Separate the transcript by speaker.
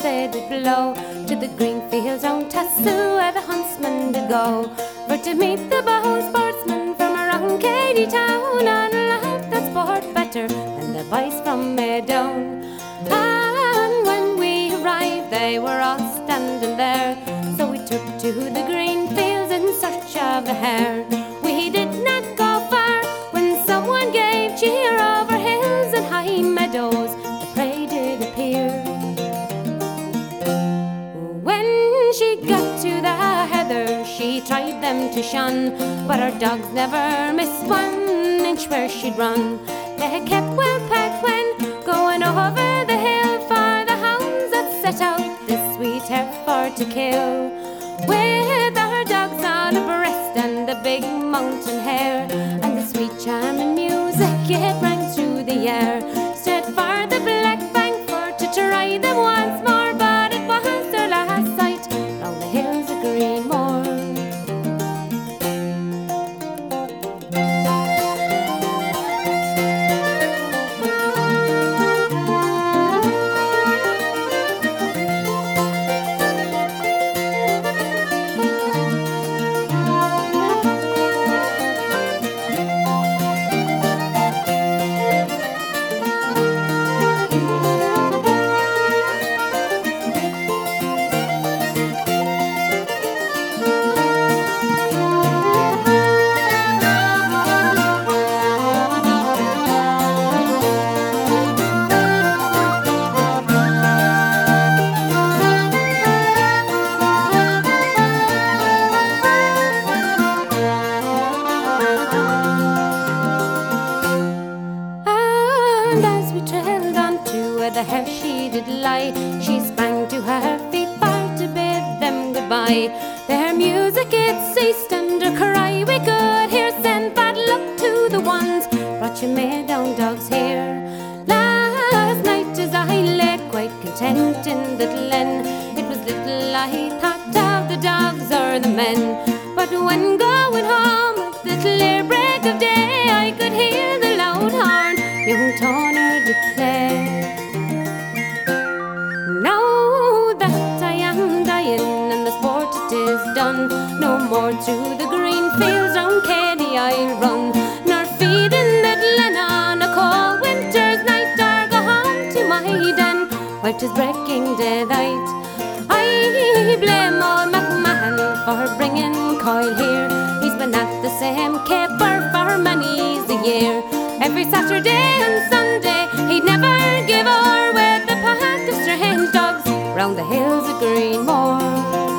Speaker 1: they did blow, to the green fields round Tassoo where the huntsmen did go, for to meet the bow sportsmen from around Katy town, and love that sport better than the boys from Meadown. And when we arrived they were all standing there, so we took to the green fields in search of the hare. We did not go far when someone gave cheer over hills and high meadows. The prey did appear. When she got to the heather, she tried them to shun, but her dogs never missed 1 inch where she'd run. They kept well packed when going over the hill, for the hounds that set out this sweet hare for to kill. With our dogs all abreast and the big mountain hare, and the sweet charming music it rang through the air, stood for the black bank for to try them once more, but it was their last sight round the hills of Greenmore. And as we trailed on to where the hare she did lie, she sprang to her feet for to bid them goodbye. Their music it ceased, and her cry we could hear send bad luck to the ones brought you Meadown dogs here. Last night as I lay quite content in the glen, it was little I thought of the dogs or the men, but when going home at the clear break of day, I could hear the loud horn young Toner did play. Now that I am dying and the sport it is done, no more through the green fields round Katy I'll run, nor feed in the glen on a cold winter's night, or go home to my den where 'tis breaking daylight. I blame old MacMahon for bringing Coyle here. He's been at the same caper for many's a year. Every Saturday and Sunday he'd never give o'er with a pack of strange dogs round the hills of Greenmore.